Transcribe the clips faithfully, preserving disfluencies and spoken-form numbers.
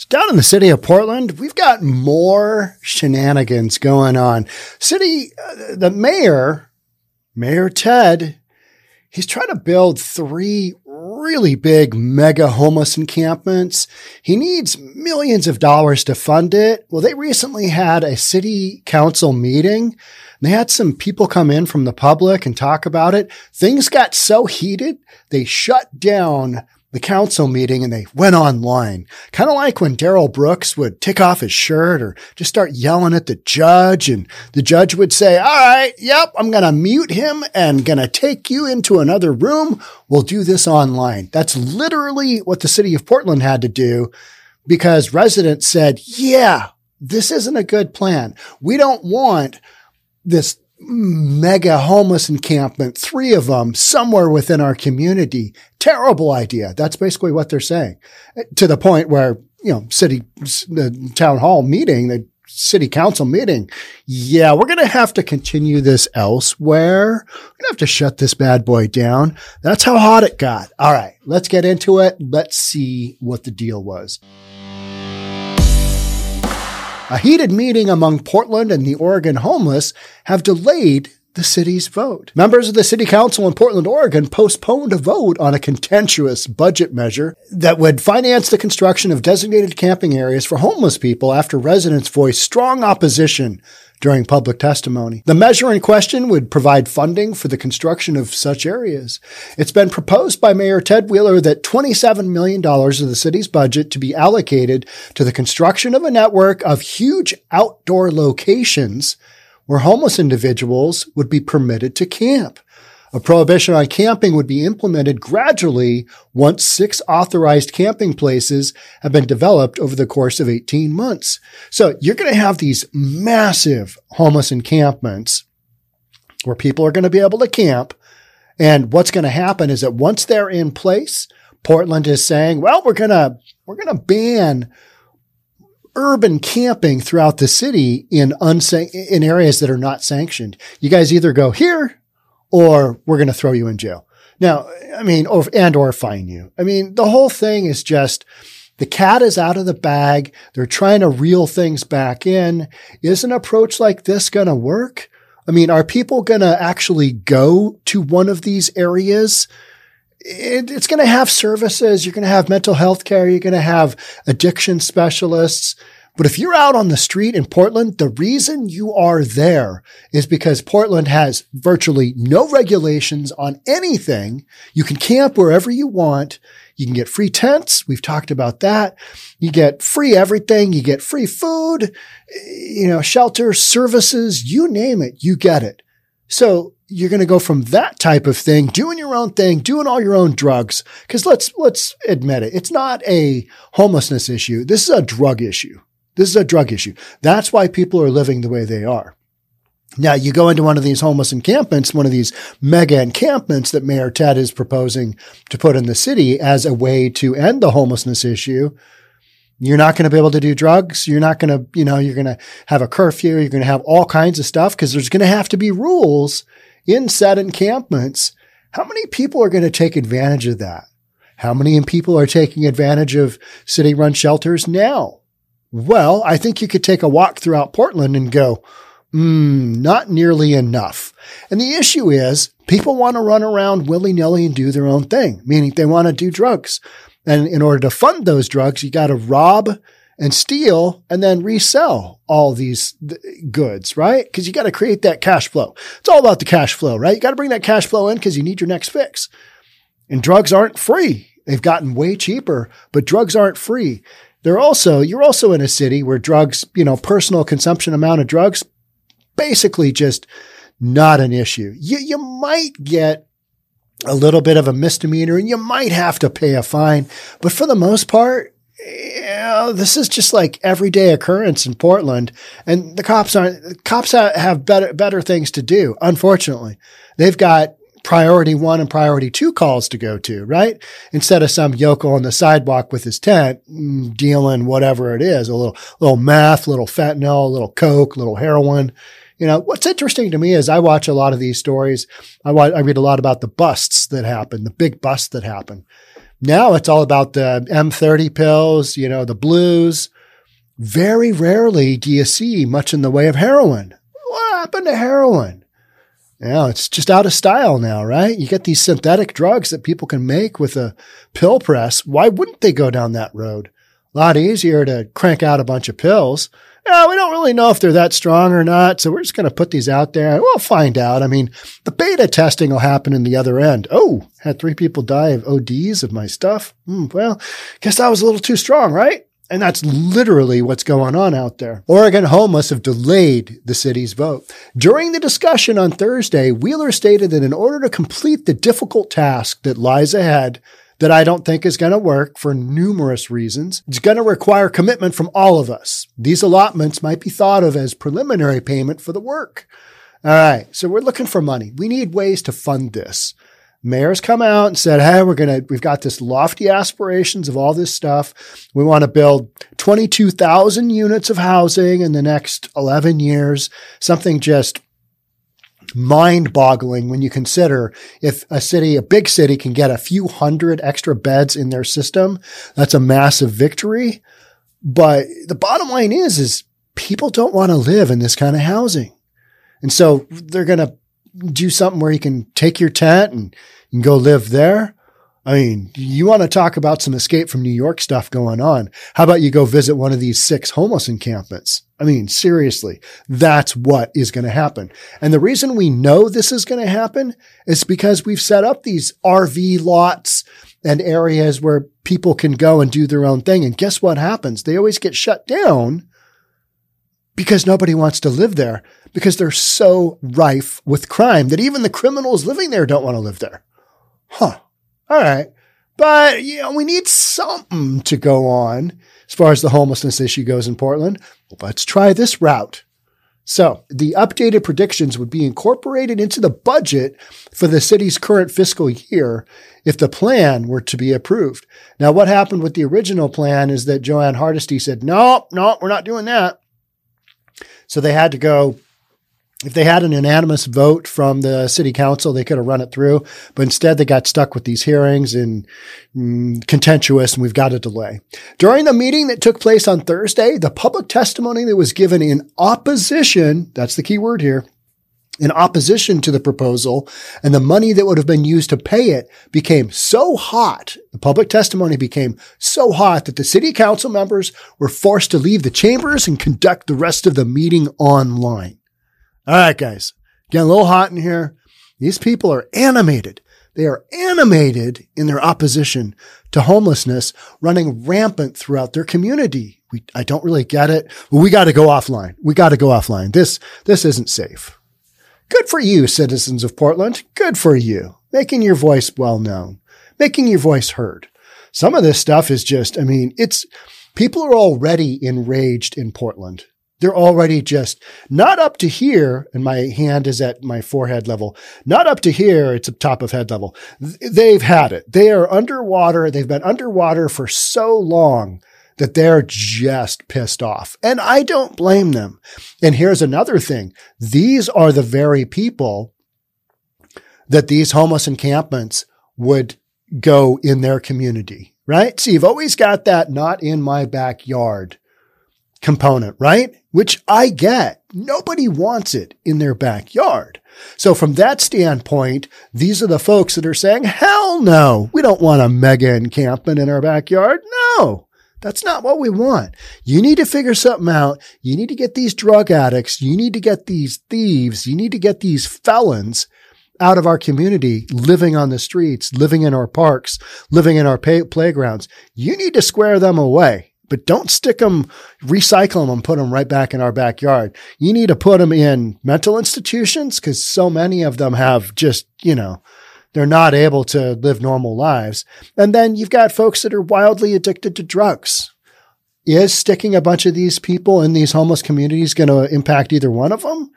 Down in the city of Portland, we've got more shenanigans going on. City, uh, the mayor, Mayor Ted, he's trying to build three really big mega homeless encampments. He needs millions of dollars to fund it. Well, they recently had a city council meeting. They had some people come in from the public and talk about it. Things got so heated, they shut down the council meeting and they went online. Kind of like when Darrell Brooks would take off his shirt or just start yelling at the judge, and the judge would say, all right, yep, I'm going to mute him and going to take you into another room. We'll do this online. That's literally what the city of Portland had to do because residents said, yeah, this isn't a good plan. We don't want this mega homeless encampment, three of them somewhere within our community. Terrible idea. That's basically what they're saying, to the point where, you know, city, the town hall meeting, the city council meeting. Yeah, we're going to have to continue this elsewhere. We're going to have to shut this bad boy down. That's how hot it got. All right, let's get into it. Let's see what the deal was. A heated meeting among Portland and the Oregon homeless have delayed the city's vote. Members of the city council in Portland, Oregon postponed a vote on a contentious budget measure that would finance the construction of designated camping areas for homeless people after residents voiced strong opposition during public testimony. The measure in question would provide funding for the construction of such areas. It's been proposed by Mayor Ted Wheeler that twenty-seven million dollars of the city's budget to be allocated to the construction of a network of huge outdoor locations where homeless individuals would be permitted to camp. A prohibition on camping would be implemented gradually once six authorized camping places have been developed over the course of eighteen months. So you're going to have these massive homeless encampments where people are going to be able to camp. And what's going to happen is that once they're in place, Portland is saying, well, we're going to, we're going to ban urban camping throughout the city in unsan- in areas that are not sanctioned. You guys either go here or we're going to throw you in jail. Now, I mean, or, and or fine you. I mean, the whole thing is just, the cat is out of the bag. They're trying to reel things back in. Is an approach like this going to work? I mean, are people going to actually go to one of these areas? It, it's going to have services. You're going to have mental health care. You're going to have addiction specialists. But if you're out on the street in Portland, the reason you are there is because Portland has virtually no regulations on anything. You can camp wherever you want. You can get free tents. We've talked about that. You get free everything. You get free food, you know, shelter, services, you name it, you get it. So you're going to go from that type of thing, doing your own thing, doing all your own drugs. Cause let's, let's admit it. It's not a homelessness issue. This is a drug issue. This is a drug issue. That's why people are living the way they are. Now, you go into one of these homeless encampments, one of these mega encampments that Mayor Ted is proposing to put in the city as a way to end the homelessness issue. You're not going to be able to do drugs. You're not going to, you know, you're going to have a curfew. You're going to have all kinds of stuff because there's going to have to be rules in said encampments. How many people are going to take advantage of that? How many people are taking advantage of city-run shelters now? Well, I think you could take a walk throughout Portland and go, mm, not nearly enough. And the issue is people want to run around willy-nilly and do their own thing, meaning they want to do drugs. And in order to fund those drugs, you got to rob and steal and then resell all these th- goods, right? Because you got to create that cash flow. It's all about the cash flow, right? You got to bring that cash flow in because you need your next fix. And drugs aren't free. They've gotten way cheaper, but drugs aren't free. They're also, you're also in a city where drugs, you know, personal consumption amount of drugs, basically just not an issue. You, you might get a little bit of a misdemeanor and you might have to pay a fine. But for the most part, you know, this is just like everyday occurrence in Portland. And the cops aren't, cops have better, better things to do. Unfortunately, they've got priority one and priority two calls to go to, right? Instead of some yokel on the sidewalk with his tent dealing whatever it is, a little, little meth, little fentanyl, a little coke, a little heroin. You know, what's interesting to me is I watch a lot of these stories. I watch, I read a lot about the busts that happen, the big busts that happen. Now it's all about the M thirty pills, you know, the blues. Very rarely do you see much in the way of heroin. What happened to heroin? You know, it's just out of style now, right? You get these synthetic drugs that people can make with a pill press. Why wouldn't they go down that road? A lot easier to crank out a bunch of pills. Yeah, we don't really know if they're that strong or not, so we're just going to put these out there. We'll find out. I mean, the beta testing will happen in the other end. Oh, had three people die of O Ds of my stuff. Hmm, well, guess that was a little too strong, right? And that's literally what's going on out there. Oregon homeless have delayed the city's vote. During the discussion on Thursday, Wheeler stated that in order to complete the difficult task that lies ahead, that I don't think is going to work for numerous reasons, it's going to require commitment from all of us. These allotments might be thought of as preliminary payment for the work. All right, so we're looking for money. We need ways to fund this. Mayor's come out and said, hey, we're going to, we've got this lofty aspirations of all this stuff. We want to build twenty-two thousand units of housing in the next eleven years, something just mind-boggling when you consider if a city, a big city can get a few hundred extra beds in their system, that's a massive victory. But the bottom line is, is people don't want to live in this kind of housing. And so they're going to do something where you can take your tent and you can go live there. I mean, you want to talk about some escape from New York stuff going on. How about you go visit one of these six homeless encampments? I mean, seriously, that's what is going to happen. And the reason we know this is going to happen is because we've set up these R V lots and areas where people can go and do their own thing. And guess what happens? They always get shut down because nobody wants to live there because they're so rife with crime that even the criminals living there don't want to live there. Huh. All right. But, you know, we need something to go on as far as the homelessness issue goes in Portland. Well, let's try this route. So the updated predictions would be incorporated into the budget for the city's current fiscal year if the plan were to be approved. Now, what happened with the original plan is that Joanne Hardesty said, no, no, we're not doing that. So they had to go. If they had an unanimous vote from the city council, they could have run it through. But instead, they got stuck with these hearings and mm, contentious, and we've got a delay. During the meeting that took place on Thursday, the public testimony that was given in opposition, that's the key word here, in opposition to the proposal, and the money that would have been used to pay it became so hot, the public testimony became so hot that the city council members were forced to leave the chambers and conduct the rest of the meeting online. All right, guys, getting a little hot in here. These people are animated. They are animated in their opposition to homelessness running rampant throughout their community. We, I don't really get it. But we got to go offline. We got to go offline. This, this isn't safe. Good for you, citizens of Portland. Good for you. Making your voice well known, making your voice heard. Some of this stuff is just, I mean, it's, people are already enraged in Portland. They're already just not up to here, and my hand is at my forehead level. Not up to here, it's up top of head level. They've had it. They are underwater. They've been underwater for so long that they're just pissed off. And I don't blame them. And here's another thing. These are the very people that these homeless encampments would go in their community, right? So you've always got that not in my backyard component, right? Which I get. Nobody wants it in their backyard. So from that standpoint, these are the folks that are saying, hell no, we don't want a mega encampment in our backyard. No, that's not what we want. You need to figure something out. You need to get these drug addicts. You need to get these thieves. You need to get these felons out of our community, living on the streets, living in our parks, living in our pay- playgrounds. You need to square them away. But don't stick them, recycle them and put them right back in our backyard. You need to put them in mental institutions because so many of them have just, you know, they're not able to live normal lives. And then you've got folks that are wildly addicted to drugs. Is sticking a bunch of these people in these homeless communities going to impact either one of them?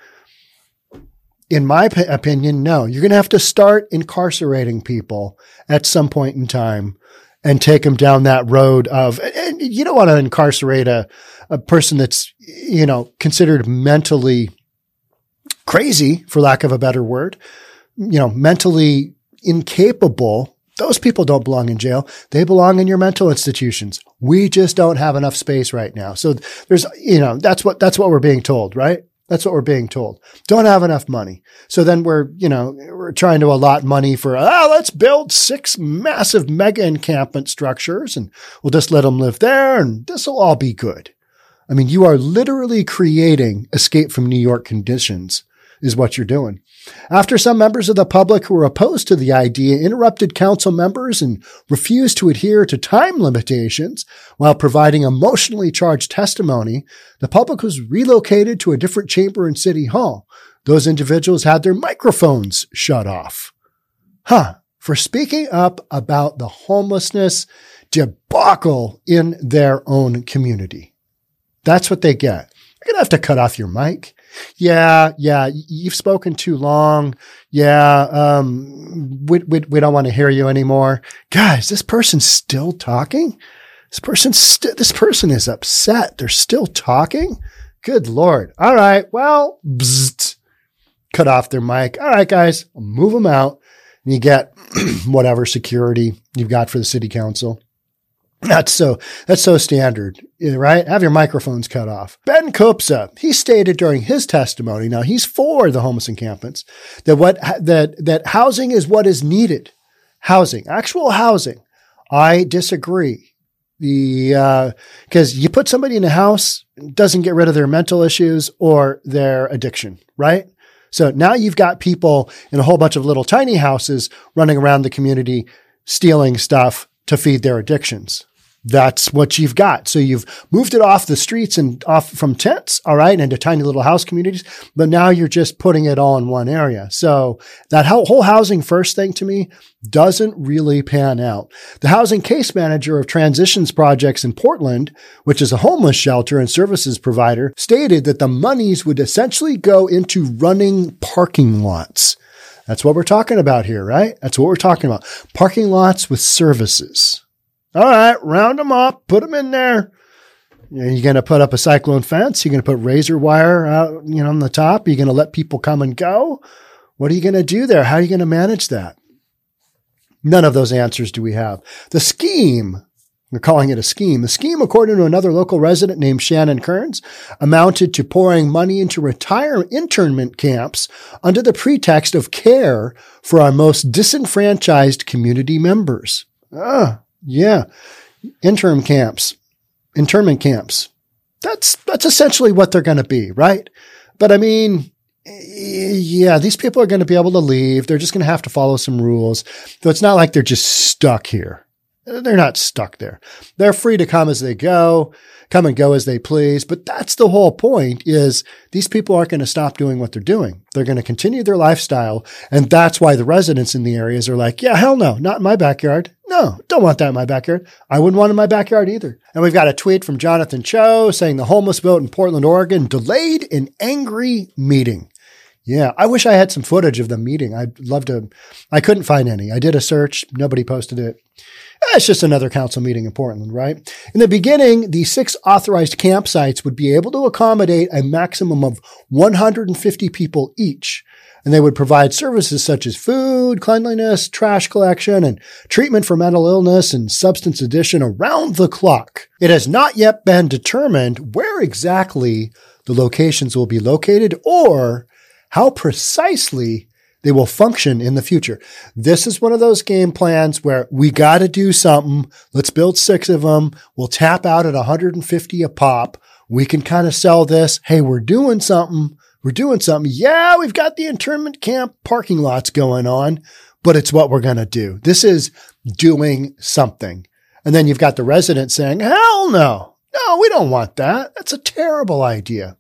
In my p- opinion, no. You're going to have to start incarcerating people at some point in time and take them down that road of, and you don't want to incarcerate a, a person that's, you know, considered mentally crazy, for lack of a better word, you know, mentally incapable Those people don't belong in jail. They belong in your mental institutions. We just don't have enough space right now. So there's, you know, that's what, that's what we're being told, right? That's what we're being told. Don't have enough money. So then we're, you know, we're trying to allot money for, ah, let's build six massive mega encampment structures and we'll just let them live there and this will all be good. I mean, you are literally creating escape from New York conditions is what you're doing. After some members of the public who were opposed to the idea interrupted council members and refused to adhere to time limitations while providing emotionally charged testimony, the public was relocated to a different chamber in City Hall. Those individuals had their microphones shut off. Huh. For speaking up about the homelessness debacle in their own community. That's what they get. You're going to have to cut off your mic. Yeah, yeah, you've spoken too long. Yeah, um, we, we, we don't want to hear you anymore. Guys, this person's still talking? This person's st- this person is upset. They're still talking? Good Lord. All right, well, bzzzt, cut off their mic. All right, guys, I'll move them out. And you get whatever security you've got for the city council. That's so, that's so standard, right? Have your microphones cut off. Ben Kopsa, he stated during his testimony, now he's for the homeless encampments, that what, that, that housing is what is needed. Housing, actual housing. I disagree. The, uh, cause you put somebody in a house, it doesn't get rid of their mental issues or their addiction, right? So now you've got people in a whole bunch of little tiny houses running around the community, stealing stuff to feed their addictions. That's what you've got. So you've moved it off the streets and off from tents, all right, into tiny little house communities, but now you're just putting it all in one area. So that whole housing first thing to me doesn't really pan out. The housing case manager of Transitions Projects in Portland, which is a homeless shelter and services provider, stated that the monies would essentially go into running parking lots. That's what we're talking about here, right? That's what we're talking about. Parking lots with services. All right, round them up, put them in there. You're going to put up a cyclone fence. You're going to put razor wire out, you know, on the top. You're going to let people come and go. What are you going to do there? How are you going to manage that? None of those answers do we have. The scheme, we're calling it a scheme. The scheme, according to another local resident named Shannon Kearns, amounted to pouring money into retire internment camps under the pretext of care for our most disenfranchised community members. Ah. Yeah. Interim camps, internment camps. That's, that's essentially what they're going to be, right? But I mean, yeah, these people are going to be able to leave. They're just going to have to follow some rules. So it's not like they're just stuck here. They're not stuck there. They're free to come as they go, come and go as they please. But that's the whole point, is these people aren't going to stop doing what they're doing. They're going to continue their lifestyle. And that's why the residents in the areas are like, yeah, hell no, not in my backyard. No, don't want that in my backyard. I wouldn't want it in my backyard either. And we've got a tweet from Jonathan Cho saying the homeless vote in Portland, Oregon delayed an angry meeting. Yeah, I wish I had some footage of the meeting. I'd love to. I couldn't find any. I did a search. Nobody posted it. It's just another council meeting in Portland, right? In the beginning, the six authorized campsites would be able to accommodate a maximum of one hundred fifty people each. And they would provide services such as food, cleanliness, trash collection, and treatment for mental illness and substance addiction around the clock. It has not yet been determined where exactly the locations will be located or how precisely they will function in the future. This is one of those game plans where we got to do something. Let's build six of them. We'll tap out at one hundred fifty a pop. We can kind of sell this. Hey, we're doing something. We're doing something. Yeah, we've got the internment camp parking lots going on, but it's what we're going to do. This is doing something. And then you've got the residents saying, hell no. No, we don't want that. That's a terrible idea.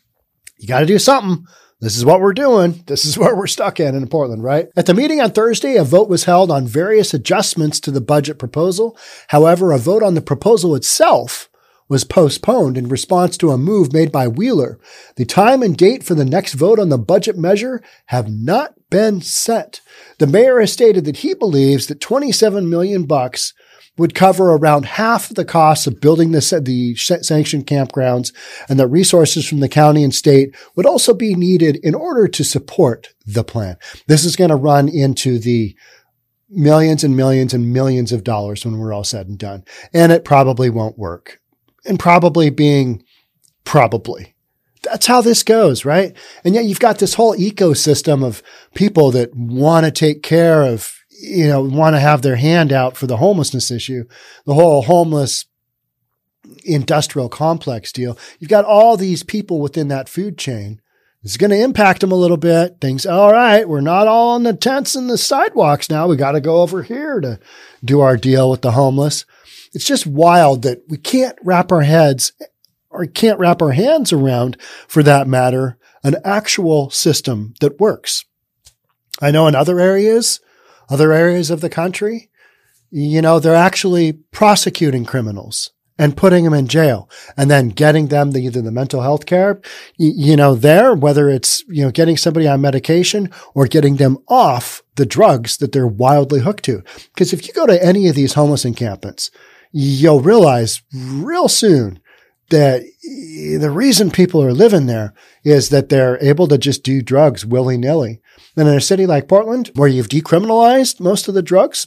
You got to do something. This is what we're doing. This is where we're stuck in in Portland, right? At the meeting on Thursday, a vote was held on various adjustments to the budget proposal. However, a vote on the proposal itself was postponed in response to a move made by Wheeler. The time and date for the next vote on the budget measure have not been set. The mayor has stated that he believes that twenty-seven million bucks would cover around half of the costs of building the, the sanctioned campgrounds, and that resources from the county and state would also be needed in order to support the plan. This is going to run into the millions and millions and millions of dollars when we're all said and done. And it probably won't work. And probably being probably. That's how this goes, right? And yet you've got this whole ecosystem of people that want to take care of, you know, want to have their hand out for the homelessness issue, the whole homeless industrial complex deal. You've got all these people within that food chain. It's going to impact them a little bit. Things, all right, we're not all on the tents and the sidewalks now. We got to go over here to do our deal with the homeless. It's just wild that we can't wrap our heads or can't wrap our hands around, for that matter, an actual system that works. I know in other areas, other areas of the country, you know, they're actually prosecuting criminals and putting them in jail and then getting them the, either the mental health care, you, you know, there, whether it's, you know, getting somebody on medication or getting them off the drugs that they're wildly hooked to. Because if you go to any of these homeless encampments, you'll realize real soon that the reason people are living there is that they're able to just do drugs willy-nilly. And in a city like Portland, where you've decriminalized most of the drugs,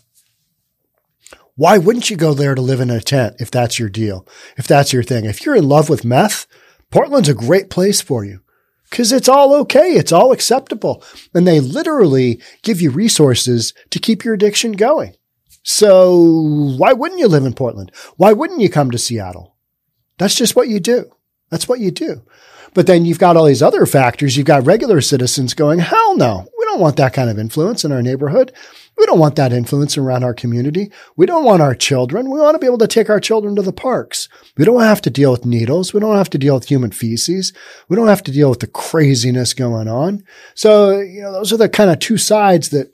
why wouldn't you go there to live in a tent if that's your deal, if that's your thing? If you're in love with meth, Portland's a great place for you because it's all okay. It's all acceptable. And they literally give you resources to keep your addiction going. So why wouldn't you live in Portland? Why wouldn't you come to Seattle? That's just what you do. That's what you do. But then you've got all these other factors. You've got regular citizens going, hell no, we don't want that kind of influence in our neighborhood. We don't want that influence around our community. We don't want our children. We want to be able to take our children to the parks. We don't have to deal with needles. We don't have to deal with human feces. We don't have to deal with the craziness going on. So, you know, those are the kind of two sides that,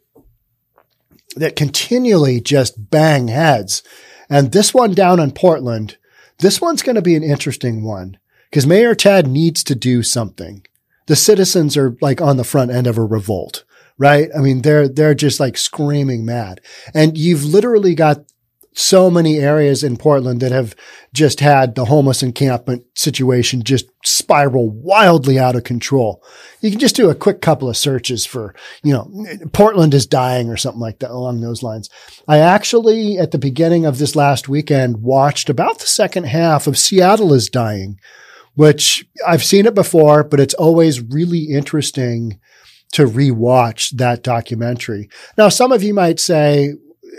that continually just bang heads. And this one down in Portland, this one's going to be an interesting one because Mayor Ted needs to do something. The citizens are like on the front end of a revolt, right? I mean, they're, they're just like screaming mad. And you've literally got so many areas in Portland that have just had the homeless encampment situation just spiral wildly out of control. You can just do a quick couple of searches for, you know, Portland is dying or something like that along those lines. I actually, at the beginning of this last weekend, watched about the second half of Seattle is Dying, which I've seen it before, but it's always really interesting to rewatch that documentary. Now, some of you might say,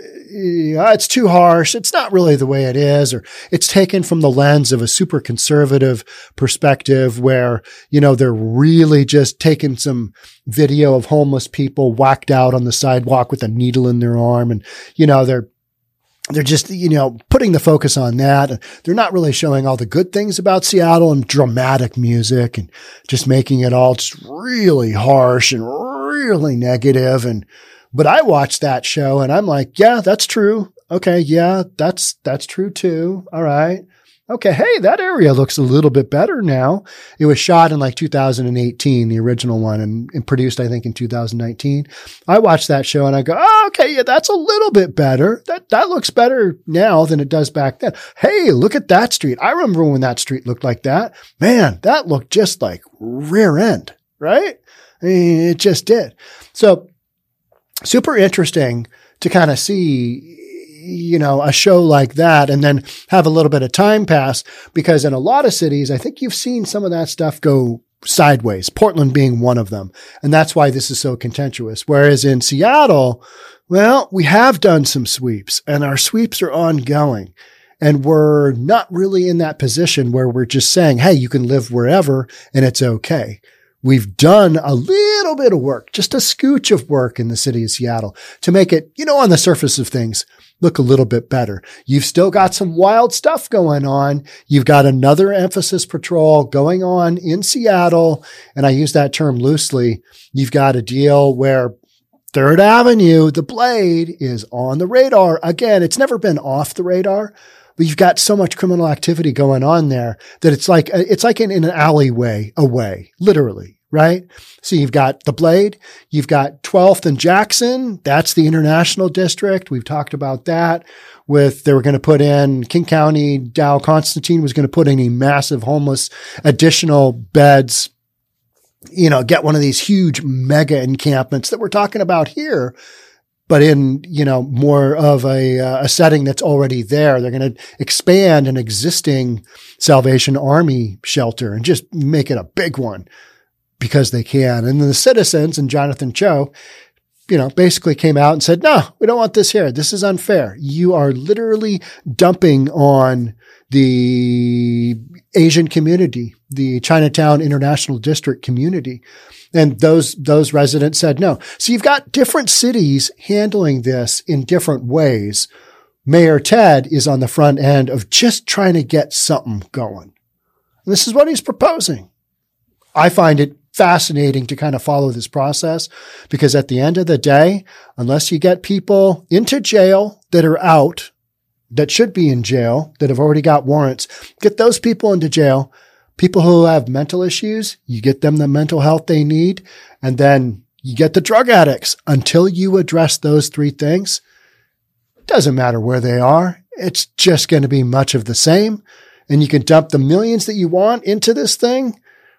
yeah, it's too harsh. It's not really the way it is, or it's taken from the lens of a super conservative perspective where, you know, they're really just taking some video of homeless people whacked out on the sidewalk with a needle in their arm. And, you know, they're, they're just, you know, putting the focus on that. They're not really showing all the good things about Seattle and dramatic music and just making it all just really harsh and really negative. And, But I watched that show and I'm like, yeah, that's true. Okay. Yeah, that's, that's true too. All right. Okay. Hey, that area looks a little bit better now. It was shot in like two thousand eighteen, the original one, and, and produced, I think, in two thousand nineteen. I watched that show and I go, oh, okay. Yeah, that's a little bit better. That, that looks better now than it does back then. Hey, look at that street. I remember when that street looked like that. Man, that looked just like rear end, right? I mean, it just did. So, super interesting to kind of see, you know, a show like that and then have a little bit of time pass because in a lot of cities, I think you've seen some of that stuff go sideways, Portland being one of them. And that's why this is so contentious. Whereas in Seattle, well, we have done some sweeps and our sweeps are ongoing. And we're not really in that position where we're just saying, hey, you can live wherever and it's okay. We've done a little bit of work, just a scooch of work in the city of Seattle to make it, you know, on the surface of things, look a little bit better. You've still got some wild stuff going on. You've got another emphasis patrol going on in Seattle. And I use that term loosely. You've got a deal where Third Avenue, the Blade, is on the radar. Again, it's never been off the radar. But you've got so much criminal activity going on there that it's like, it's like in, in an alleyway away, literally, right? So you've got the Blade, you've got twelfth and Jackson. That's the international district. We've talked about that with, they were going to put in King County, Dow Constantine was going to put in a massive homeless additional beds, you know, get one of these huge mega encampments that we're talking about here. but in, you know, more of a, uh, a setting that's already there. They're going to expand an existing Salvation Army shelter and just make it a big one because they can. And then the citizens and Jonathan Cho, you know, basically came out and said, no, we don't want this here. This is unfair. You are literally dumping on the Asian community, the Chinatown International District community. And those, those residents said no. So you've got different cities handling this in different ways. Mayor Ted is on the front end of just trying to get something going. And this is what he's proposing. I find it fascinating to kind of follow this process because at the end of the day, unless you get people into jail that are out, that should be in jail, that have already got warrants, get those people into jail. People who have mental issues, you get them the mental health they need, and then you get the drug addicts. Until you address those three things, it doesn't matter where they are. It's just going to be much of the same. And you can dump the millions that you want into this thing.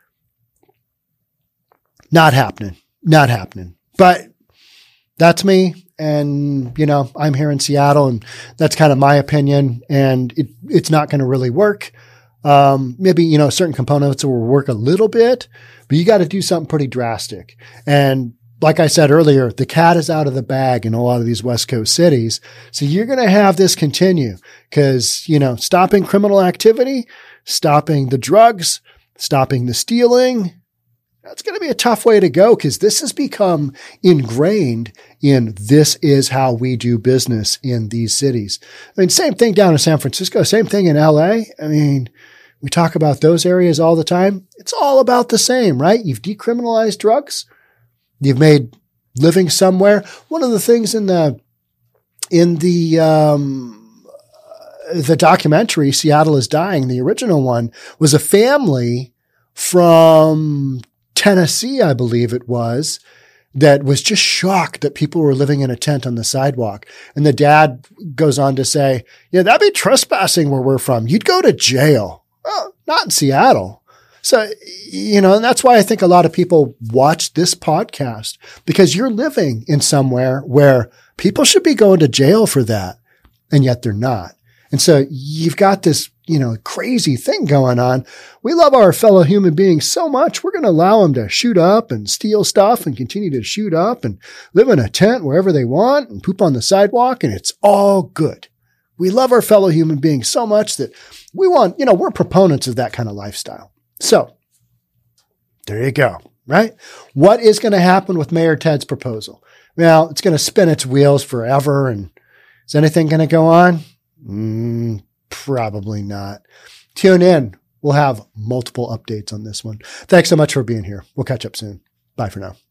Not happening. Not happening. But that's me. And, you know, I'm here in Seattle and that's kind of my opinion. And it, it's not going to really work. Um, maybe, you know, certain components will work a little bit, but you got to do something pretty drastic. And like I said earlier, the cat is out of the bag in a lot of these West Coast cities. So you're going to have this continue because, you know, stopping criminal activity, stopping the drugs, stopping the stealing, that's going to be a tough way to go because this has become ingrained in this is how we do business in these cities. I mean, same thing down in San Francisco, same thing in L A. I mean, we talk about those areas all the time. It's all about the same, right? You've decriminalized drugs. You've made living somewhere. One of the things in the, in the, um, the documentary, Seattle is Dying, the original one, was a family from Tennessee, I believe it was, that was just shocked that people were living in a tent on the sidewalk. And the dad goes on to say, yeah, that'd be trespassing where we're from. You'd go to jail. Well, not in Seattle. So, you know, and that's why I think a lot of people watch this podcast because you're living in somewhere where people should be going to jail for that. And yet they're not. And so you've got this, you know, crazy thing going on. We love our fellow human beings so much. We're going to allow them to shoot up and steal stuff and continue to shoot up and live in a tent wherever they want and poop on the sidewalk. And it's all good. We love our fellow human beings so much that we want, you know, we're proponents of that kind of lifestyle. So there you go, right? What is going to happen with Mayor Ted's proposal? Well, it's going to spin its wheels forever. And is anything going to go on? Mm, probably not. Tune in. We'll have multiple updates on this one. Thanks so much for being here. We'll catch up soon. Bye for now.